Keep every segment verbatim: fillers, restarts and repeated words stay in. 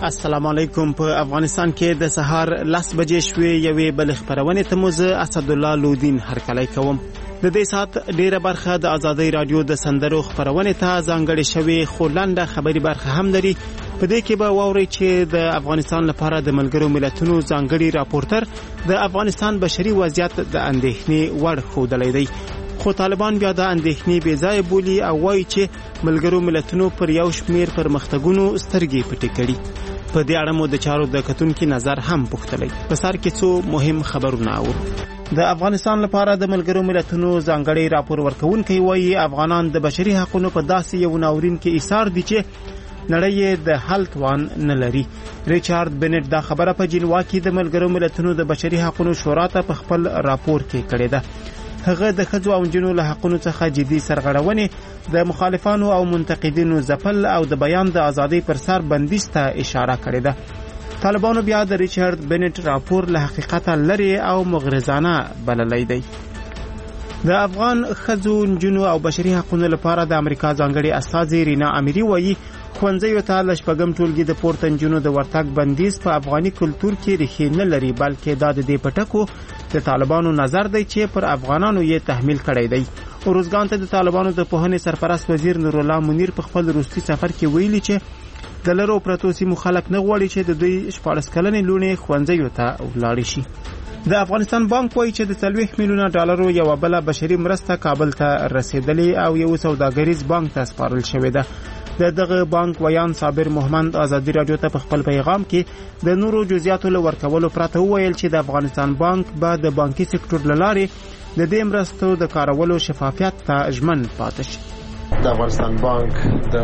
السلام علیکم. په افغانستان کې د سهار لس بجې شوې یوې بل خبرونه ته موږ اسد الله لودین هرکلی کوم. د دې سات ډیره برخه د ازادي رادیو د سندرو خبرونه ته ځانګړې شوې خو لنډه خبري برخه هم لري. په دې کې به واوري چې د افغانستان لپاره د ملګرو ملتونو ځانګړي راپورټر د افغانستان بشري وضعیت د اندېښنې وړ ښودلی دی. خو طالبان بیا د اندېښنې بې ځایه بولي او وایي چې ملګرو ملتونو پر یو شمېر پرمختګونو سترګې پټې کړي. په دې اړه مو د چارو د کتونکي نظر هم پوښتلی. په سر کې څو مهم خبرونه اورو. د افغانستان لپاره د ملګرو ملتونو ځانګړي راپور ورکوونکی وایي افغانان د بشري حقوقو په داسې یو ناورین کې ایثار دي چې نړۍ د حل توان نه لري. ریچارډ بنټ دا خبره په جنیوا کې د ملګرو ملتونو د بشري حقوقو شورا ته په خپل راپور کې کړې ده. هغه د ښځو او نجونو له حقونو څخه جدي سرغړونې، د مخالفانو او منتقدینو ځپل او د بیان د ازادۍ پر سر بندیز ته اشاره کړې ده. طالبانو بیا د ریچارډ بنټ راپور له حقیقت لري او مغرضانه بللی دی. د افغان ښځو، نجونو او بشري حقوقو لپاره د امریکا ځانګړي استازي رینا اميري وایي ښوونځیو ته له شپږم ټولګي د پورته نجونو د ورتګ بندیز په افغاني کلتور کې ریښې نه لري، بلکې دا د دې پټکو د طالبانو نظر دی چې پر افغانانو یې تحمیل کړی دی. اوروزګان ته د طالبانو د پوهنې سرپرست وزیر نور الله منیر په خپل روسي سفر کې ویلي چې د لرو پرتو سیمو خلک نه غواړي چې د دوی شپاړس کلنې لوڼې ښوونځیو ته ولاړې شي. د افغانستان بانک وایي چې د څلوېښت میلیونه ډالرو یوه بله بشري مرسته کابل ته رسېدلې او یو سوداګریز بانک ته سپارل شوې ده. د دغه بانک ویان صابر محمد ازادي رادیو ته په خپل پیغام کې د نورو جزئیاتو له ورکولو پرته وویل چې د افغانستان بانک به د بانکي سکتور له لارې د دې مرستو د کارولو شفافیت ته ژمن پاتې شي. د افغانستان بانک د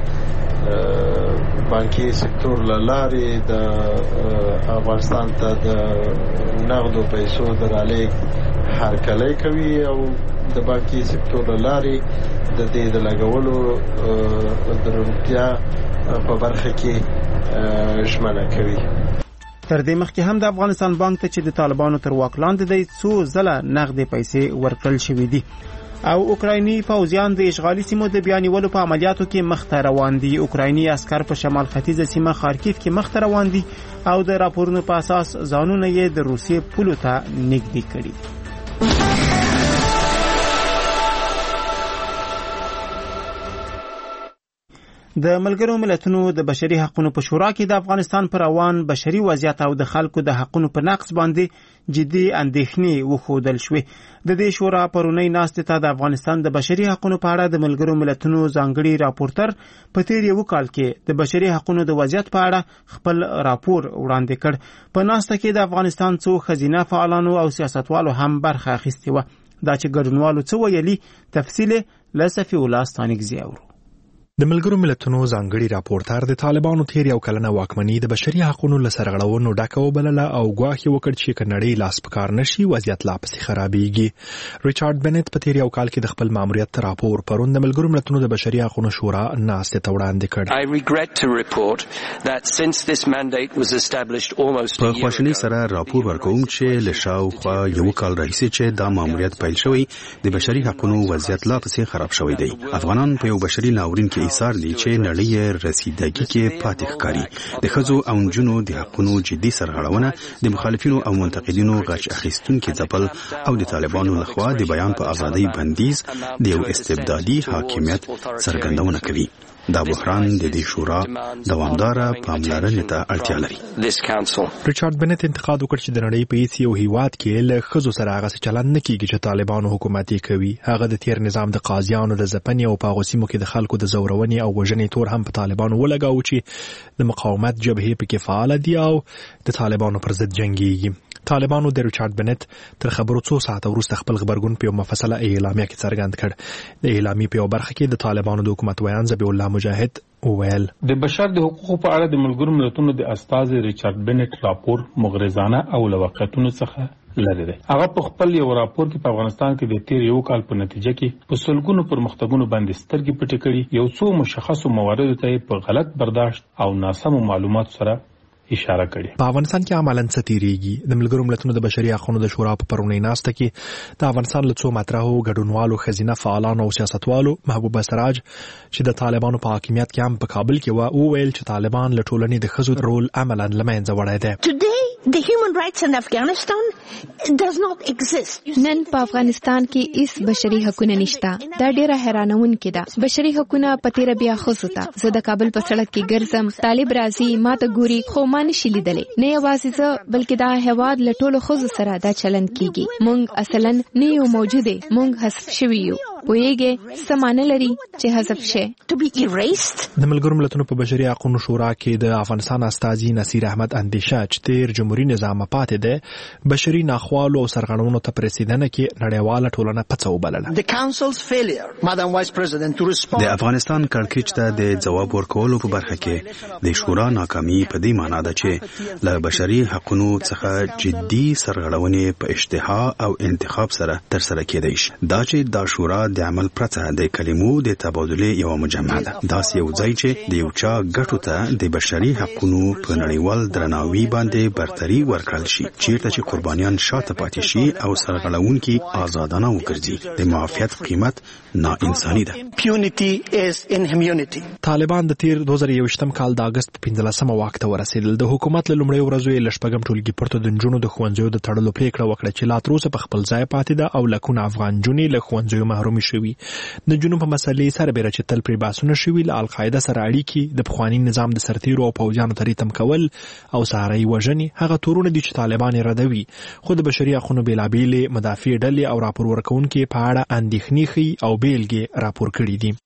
بانکي سکتور له لارې د افغانستان ته د نغدو پیسو د رالېږد هرکلی کوي او د بانکي سکتور له لارې د دې د لګولو د روڼتیا په برخه کې ژمنه کوي. تر دې مخکې هم د افغانستان بانک ته چې د طالبانو تر واک لاندې دی څو ځله نغدې پیسې ورکړل شوې دي او اوکرایني پوځیان د اشغالي سیمو د بیانولو په عملیاتو کې مخته روان دي. اوکرایني عسکر په شمال ختیځه سیمه خارکیف کې مخته روان دي او د راپورونو په اساس ځانونه یې د روسیې پولو ته نږدې کړي. د ملګرو ملتونو د بشري حقوقو په شورا کې د افغانستان پر روان بشري وضعیت او د خلکو د حقوقو په نقض باندې جدي اندېښنې وښودل شوې. د دې شورا پرونی ناستې ته د افغانستان د بشري حقوقو په اړه د ملګرو ملتونو ځانګړي راپورټر په تیر یو کال کې د بشري حقوقو د وضعیت په اړه خپل راپور وړاندې کړ. په ناسته کې د افغانستان څو ښځینه فعالانو او سیاستوالو هم برخه اخیستې وه. دا چې ګډونوالو څه ویلي تفصیل له صفي الله ستانکزي اورو. د ملګرو ملتونو ځانګړي راپورټر د طالبانو تیر یو کلنه واکمني د بشري حقوقو له سرغړونو ډکه وبلله او ګواښ وکړ چې کنړۍ لاس پکار نشي وضعیت لا پسې خرابېږي. ریچارډ بنټ په تیر یو کال کې د خپل ماموریت راپور پرون د ملګرو ملتونو د بشري حقوقو شورا ناستې ته وړاندې کړ. په خوشحالۍ سره راپور ورکوم چې له شاوخوا یو کال راهیسې چې دا ماموریت پیل شوی د بشري حقوقو وضعیت لا پسې خراب شوی دی. افغانان په یو بشري ناورین کې ایثار دي چې نړۍ رسیدګي کې پاتې ښکاري. د ښځو او نجونو د حقونو جدي سرغړونه، د مخالفینو او منتقدینو غچ اخیستونکي ځپل او د طالبانو لخوا د بیان په ازادۍ بندیز د یو استبدادي حاکمیت څرګندونه کوي. دا بحران د دې شورا دوامداره پاملرنې ته اړتیا لري. ریچارډ بنټ انتقاد وکړ چې د نړۍ په هیڅ یو هیواد کې له ښځو سره هغه څه چلند نه کیږي چې طالبانو حکومت یې کوي. هغه د تیر نظام د قاضیانو د ځپنې او په هغو سیمو کې د خلکو د زورونې او وژنې تور هم په طالبانو ولګاوه چې د مقاومت جبهې پکې فعاله دي او د طالبانو پر ضد جنګیږي. طالبانو د ریچارډ بنټ تر خبرو څو ساعته وروسته خپل غبرګون په یو مفصله اعلامیه کې څرګند کړ. د اعلامیې په یو برخه کې د طالبانو د حکومت ویان ذبیح الله مجاهد وویل د بشر د حقوقو په اړه د ملګرو ملتونو د استازي ریچارډ بنټ راپور مغرضانه او له واقعیتونو څخه لري دی. هغه په خپل یو راپور کې په افغانستان کې د تیر یو کال په نتیجه کې په سلګونو پرمختګونو باندې سترګې پټې کړې. یو څو مشخصو مواردو ته په غلط برداشت او ناسمو معلوماتو سره اشاره کړې. په افغانستان کې عملاً څه تیریږي؟ د ملګرو ملتونو د بشري حقوقو د شورا په پرونی ناسته کې د افغانستان له څو مطرحو ګډونوالو خزینه فعالانو او سیاستوالو محبوبه سراج چې د طالبانو په حاکمیت کې هم په کابل کې و او ویل چې طالبان له ټولنې د ښځو رول عملاً له منځه وړی دی. The human rights in Afghanistan does not exist. نن په افغانستان کې هیڅ بشري حقوق نشته. دا ډیره حیرانونکې ده. بشري حقوق په تیر بیا خصوصا زه د کابل په سړک کې ګرځم، طالب راځي ماته ګوري، خو ما نشي لیدلې. نه یوازې زه بلکې دا هواد له ټولو ښځو سره دا چلند کیږي. مونږ اصلاً نه یو موجوده، مونږ حذف شوي یو. پوهیږي سمانه لري چې حذف شي. To be erased. د ملګرو ملتونو په بشري حقوقو شورا کې د افغانستان استازي نصیر احمد اندیشه چې تیر جمهوریت نظام پاتې ده بشري ناخوالو او سرغړونو ته پرېسیدنه کې نړیواله ټولنه پڅه وبلله. The council's failure, Madam Vice President, to respond. د افغانستان کړکېچ ته د جواب ورکولو په برخه کې د شورا ناکامي په دې معنی ده چې له بشري حقوقو څخه جدي سرغړونې په اشتها او انتخاب سره تر سره کېدای شي. دا چې د شورا د عمل پرته د کلمو د تبادله یو مجمع ده. دا یو ځای چې د یو چا ګټو ته د بشري حقوقو په نړیوال درناوي باندې برتري ورکړل شي، چیرته چې قربانیان شاته پاتې شي او سرغړونکي آزادانه وګرځي. د معافیت قیمت ناانساني ده. Impunity is inhumanity. طالبان د تیر دوه زره یوویشتم کال د اگست په پنځلسمه واک ته ورسېدل. د حکومت له لومړۍ ورځو یې لشپږم ټولګي پورته د نجونو د ښوونځیو د تړلو پریکړه وکړه چې لا تر اوسه په خپل ځای پاتې ده او لکونه افغان نجونې له ښوونځیو محرومې شوي. د نجونو په مسلې سربېره چې تل پرې بحثونه شوي له القاعده سره اړیکې، د پخواني نظام د سرتیرو او پوځیانو ته ریتم کول او سهارۍ وژنې هغه تورونه دي چې طالبان یې ردوي. خو د بشري حقوقو بېلابېلې مدافع ډلې او راپور ورکوونکي په اړه اندېښنې ښیي او بیلګې راپور کړي دي.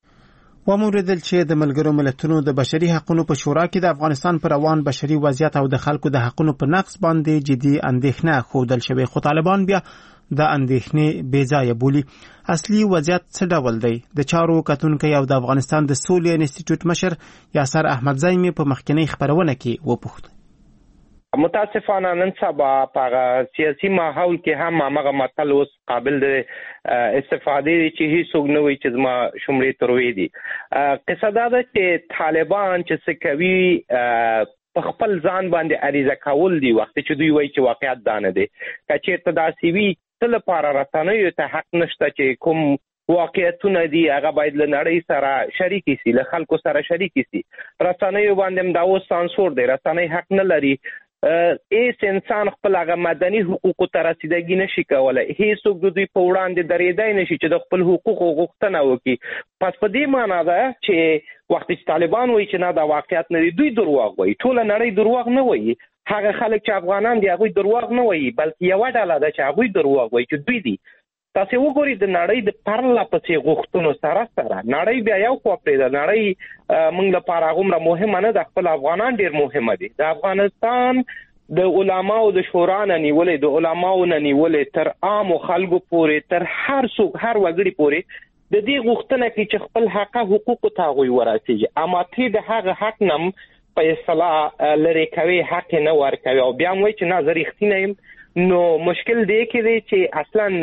وموریدل چې د ملګرو ملتونو د بشري حقوقو په شورا کې د افغانستان پر روان بشري وضعیت او د خلکو د حقوقو په نقض باندې جدي اندېښنه ښودل شوې، خو طالبان بیا د اندېښنې بې ځایه بولي. اصلي وضعیت څه ډول دی؟ د چارو کتونکی او د افغانستان د سولې انسټیټیوټ مشر یاسر احمدزی مې په مخکنۍ خبرونه کې وپوښتل. متاسفانه نن سبا په سیاسي ماحول کې هم هغه متل اوس قابل د استفادې چې هیڅوک نه وي چې زما شمرې تروي دي. قصه دا ده چې طالبان چې څه کوي په خپل ځان باندې عریضه کول دي وخت چې دوی وایي چې واقعیت دا نه دی. که چېرته داسې وي څه لپاره رسنیو ته حق نشته چې کوم واقعیتونه دي هغه باید له نړۍ سره شریک شي، له خلکو سره شریک شي. رسنیو باندې دا اوس سانسور دی، رسنۍ حق نه لري. ایس انسان خپل هغه مدني حقوقو ته رسیدګي نشي کولای. هیڅوک د دوی په وړاندې درېدای نشي چې د خپل حقوقو غوښتنه وکړي. پس په دې معنی ده چې وخت چې طالبان وایي چې نه دا واقعیت نه دی، دوی دروغ وایي. ټول نړۍ دروغ نه وایي. هغه خلک چې افغانان دي هغوی دروغ نه وایي، بلکې یوه ډله ده چې هغوی دروغ وایي چې دوی دي. تاسو وګورئ د نړۍ د پرله پسې غوښتنو سره سره نړۍ بیا یو خوا پرېږده. نړۍ موږ لپاره هغومره مهمه نه ده، خپل افغانان ډېر مهمه دي. د افغانستان د علماو د شورا نه نیولې، د علماو نه نیولې تر عامو خلکو پورې، تر هر څوک هر وګړي پورې د دې غوښتنه کوي چې خپل حق حقوقو ته هغوی ورسېږي. اما ته د هغه حق نه په اصطلاح لرې کوي، حق نه ورکوي او بیا هم وایي چې نه زه رښتینی یم. نو مشکل دی کې دی چې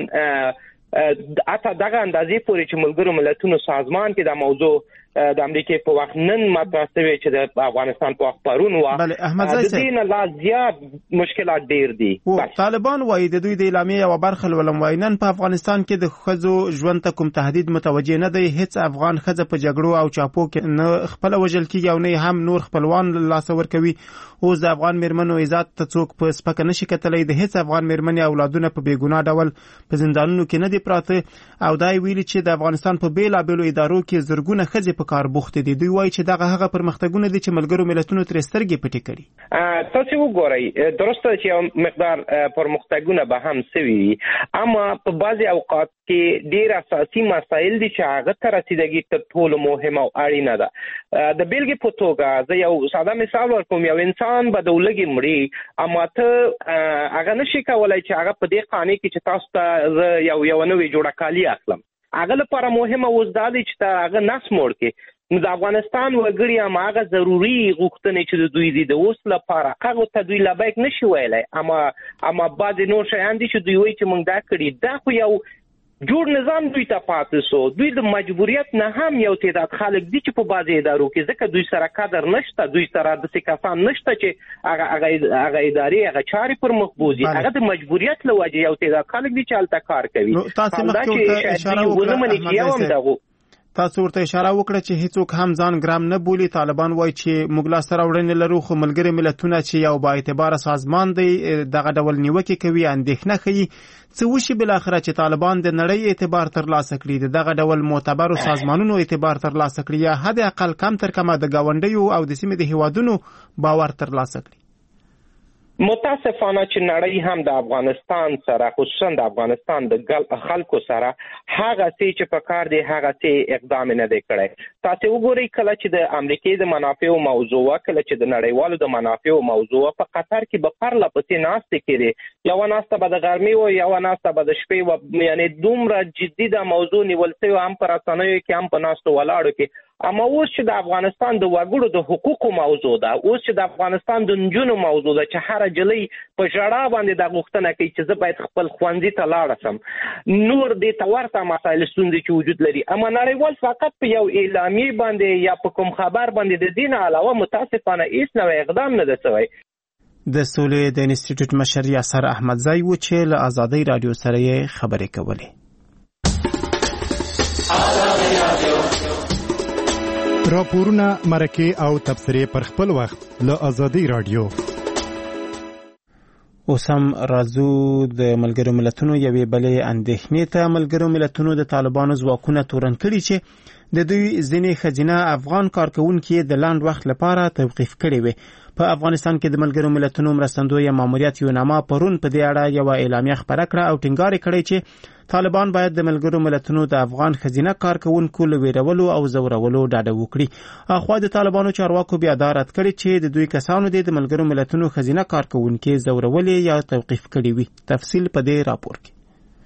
اصلا اته دغه اندازې پورې چې ملګرو ملتونو سازمان کې د موضوع د امریکای په وخت نن مطرح شوی چې د افغانستان په وخت پرون و بله احمدزی صاحب د دې نه لا زیات مشکلات ډیر دي. طالبان وایي د دوی د اعلامیې یوه برخه لولم وایي نن په افغانستان کې د ښځو ژوند ته کوم تهدید متوجه نه دی. هیڅ افغان ښځه په جګړو او چاپو کې نه خپله وژل کېږي او نه هم نور خپلوان له لاسه ورکوي. اوس د افغان میرمنو عزت ته څوک په سپکه نشي کتلی. د هیڅ افغان میرمنې اولادونه په بېګناه ډول په زندانونو کې نه دي پراته او دا یې ویلي چې د افغانستان په بېلابېلو ادارو کې زرګونه ښځې په کار بوختې دي. دوی وایي چې دغه هغه پرمختګونه دي چې ملګرو ملتونو ترې سترګې پټې کړي. تاسو وګورئ درسته چې یو مقدار پرمختګونه به هم سوي وي، اما په بعضې اوقات کې ډېر اساسي مسایل دي چې هغه ته رسیدګي تر ټولو مهمه او اړینه ده. د بیلګې په توګه زه یو ساده مثال ورکوم. یو انسان به د ولږې مري، اما ته هغه نشي کولی چې هغه په دې قانع کې چې تاسو ته زه یو یو نوې جوړه کالي اخلم. هغه لپاره مهمه اوس دا دی چې ته هغه نس موړ کې. نو د افغانستان وګړي هم هغه ضروري غوښتنې چې د دوی دي د اوس لپاره هغو ته دوی لبیک نشي ویلی. اما اما بعضې نور شیان دي چې دوی وایي چې موږ دا کړي. دا خو یو جوړ نظام دوی ته پاتې سو. دوی د مجبوریت نه هم یو تعداد خلک دي چې په بعضې ادارو کې ځکه دوی سره قدر نشته، دوی سره داسې کسان نشته چې هغه هغه ادارې هغه چارې پر مخ بوځي. هغه د مجبوریت له وجې یو تعداد خلک دي چې هلته کار کوي. تاسو مخکې اشاره وکړه تاسو ورته اشاره وکړه چې هیڅوک هم ځان ګرام نه بولي. طالبان وایي چې موږ لاس سره وړاندې لرو، خو ملګري ملتونه چې یو با اعتباره سازمان دی دغه ډول نیوکې کوي، اندېښنه ښیي. څه وشي بالاخره چې طالبان د نړۍ اعتبار ترلاسه کړي، د دغه ډول معتبرو سازمانونو اعتبار ترلاسه کړي، یا حد اقل کم تر کمه د ګاونډیو او د سیمې د هیوادونو باور ترلاسه کړي؟ متاسفانه چې نړۍ هم د افغانستان سره، خصوصا د افغانستان د خلکو سره هغه څه چې په کار دی هغه څه اقدام نه دی کړی. تاسو وګورئ کله چې د امریکای د منافعو موضوع، کله چې د نړیوالو د منافعو موضوع په قطر کې به پرله پسې ناستې کړي، یو ناسته به د غرمې و یو ناسته به د شپې و، یعنی دومره جدي د موضوع نیول شوی هم په رسنیو کې هم په ناستو ولاړو کې. اما اوس چې د افغانستان د وګړو د حقوقو موضوع ده، اوس چې د افغانستان د نجونو موضوع ده چې هر جلۍ په ژړا باندې د غوښتنه کوي چې زه باید خپل ښوونځي ته لاړ شم، نور دې ته ورته مسایل ستونزې چې وجود لري. اما نړیوال فقط په یو اعلامیې باندې یا په کوم خبر باندې د دین علاوه متاسفانه هیڅ نوی اقدام نه دی شوی. د سولې د انسټیټیوټ مشر یاسر احمدزی و چې له آزادۍ رادیو سره یې خبرې کولې. راپورونه، مرکې او تبصرې پر خپل وخت له آزادۍ رادیو. اوس هم راځو د ملګرو ملتونو یوې بلې اندېښنې ته. ملګرو ملتونو د طالبانو ځواکونه تورن کړي چې د دوی ځینې ښځینه افغان کارکوونکي د لنډ وخت لپاره توقیف کړي وي. په افغانستان کې د ملګرو ملتونو مرستندویه ماموریت یوناما پرون په دې اړه یو اعلامیه خپره کړه او ټینګار کړی چې طالبان باید د ملګرو ملتونو د افغان ښځینه کارکوونکو له ویرولو او زورولو ډډه وکړي. اخوا د طالبانو چارواکو بیا دا رد کړی چې د دوی کسانو د ملګرو ملتونو ښځینه کارکوونکي زورولې یا توقیف کړي وي. تفصیل په دې راپور کې.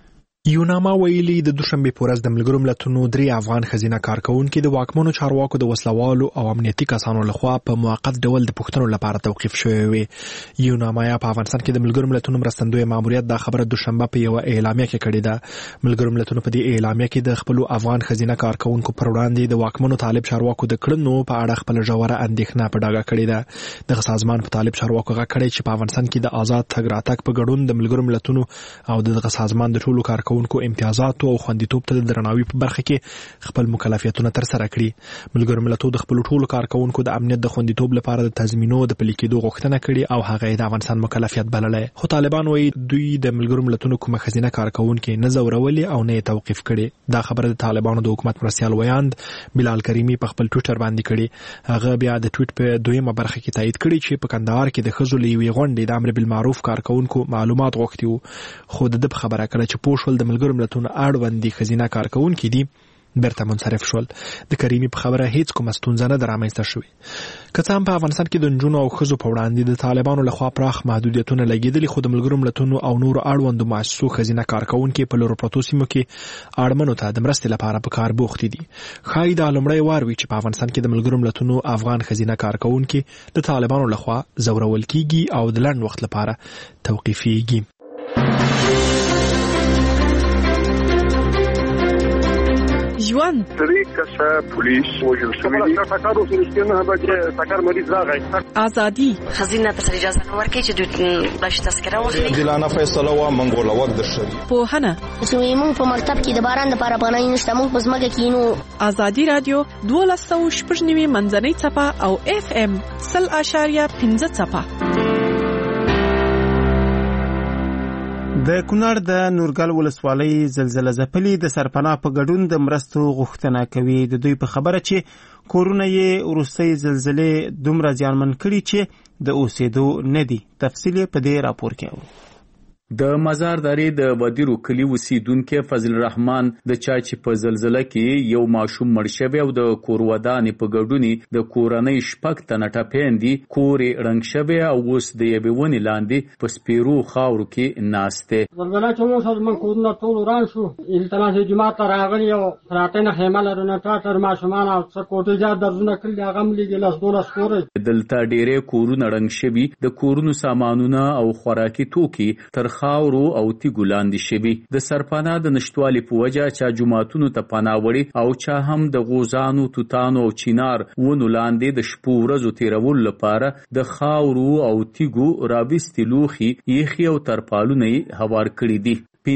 یوناما ویلي د دوشنبه په ورځ د ملګرو ملتونو درې افغان ښځینه کارکوونکي د واکمنو چارواکو د وسلوالو او امنیتي کسانو لخوا په موقت ډول د پوښتنو لپاره توقیف شوی وي. یوناما په افغانستان کې د ملګرو ملتونو مرستندوی ماموریت د خبره دوشنبه په یو اعلامیه کې کړې ده. ملګرو ملتونو په دې اعلامیه کې د خپل افغان ښځینه کارکوونکو پر وړاندې د واکمنو طالب چارواکو د کړنو په اړه خپل ژوره اندېښنه په ډاګه کړې ده. دغه سازمان په طالب چارواکو غږ کړی چې په افغانستان کې د آزاد تګ راتګ په ګډون د ملګرو ملتونو او دغه سازمان د ټولو کارکوونکو امتیازات او خوندیتوب ته د درناوي په برخه کې خپل مکلفیتونه تر سره کړي. ملګرو ملتونو د خپل ټولو کارکوونکو د امنیت د خوندیتوب لپاره د تضمینو د پلي کېدو غوښتنه کړې او هغه د افغانستان مکلفیت بللی. خو طالبان وایي دوی د ملګرو ملتونو کومه ښځینه کارکوونکي نه ځورولې او نه توقیف کړي. دا خبره د طالبانو د حکومت مرستیال ویاند بلال کریمي په خپل ټویټر باندې کړي. هغه بیا د ټویټ په دویمه برخه کې تایید کړي چې په کندهار کې د ښځو له یوې غونډې د امر بالمعروف کارکوونکو معلومات غوښتي وو، خو د ده په خبره کړه چې پوه شول د ملګرو ملتونو اړوندي ښځینه کارکوونکي دي بیرته منصرف شول. د کریمي په خبره هیڅ کومه ستونزه نه ده رامنځته شوې. که څه هم په افغانستان کې د نجونو او ښځو په وړاندې د طالبانو لخوا پراخ محدودیتونه لګېدلي، خو د ملګرو ملتونو او نورو اړوندو مؤسسو ښځینه کارکوونکي په لرو پرتو سیمو کې اړمنو ته د مرستې لپاره په کار بوختې دي. ښایي دا لومړی وار وي چې په افغانستان کې د ملګرو ملتونو افغان ښځینه کارکوونکي د طالبانو لخوا زورول کیږي او د لنډ وخت لپاره توقیفیږي. ژوند درې کسه پولیس وژل شوي دي. ټکر وشو چې نه به ټکر مریض راغی. ازادي خزینه ته اجازه نه ورکړي چې دوی بلش تذکره واخلي. عادلانه فیصله وا منګول وخت د شری. پوهنه زموږ په مکتب کې د باران لپاره پناه نشته، موږ په ځمکه کې نو. ازادي رادیو دوه سوه شپږ نوي منځنۍ څپه او اف ام سل اشاریه پنځه څپه. د کونړ د نورګل ولسوالۍ زلزله ځپلي د سرپناه په ګډون د مرستو غوښتنه کوي. د دوی په خبره چې کورونه یې وروستۍ زلزلې دومره زیانمن کړي چې د اوسېدو نه دي. تفصیل په دې راپور کې اورو. د مزارداري د بدیرو کلی اوسیدونکو فضل الرحمن د چا چې په زلزلہ کې یو ماشوم مړ شوی او د کور ودانې په ګډونی د کورنۍ شپږ تنه ټپېندي کورې رنګ شوی او اوس د یوې ونې لاندې په سپیرو خاورو کې ناسته. زلزلہ چې موږ سره من کورونه ټول وران شو، التماس جماعت راغلی او راتنه خیمه لرونه ټاټر ماشومان او څه کوټه جات درځونه کړل هغه ملي ګلاس دولس کورې دلته ډېرې کورونه رنګ شوی، د کورونو سامانونه او خوراکي توکي تر خاورو او تیګو لاندې شوي. د سرپناه د نشټوالي په وجه چا جماعتونو ته پناه وړي او چا هم د غوزانو، توتانو او چینار ونو لاندې د شپو ورځو تیرولو لپاره د خاورو او تیګو راوستي لوښي یخي او ترپالونه هوار کړي دي.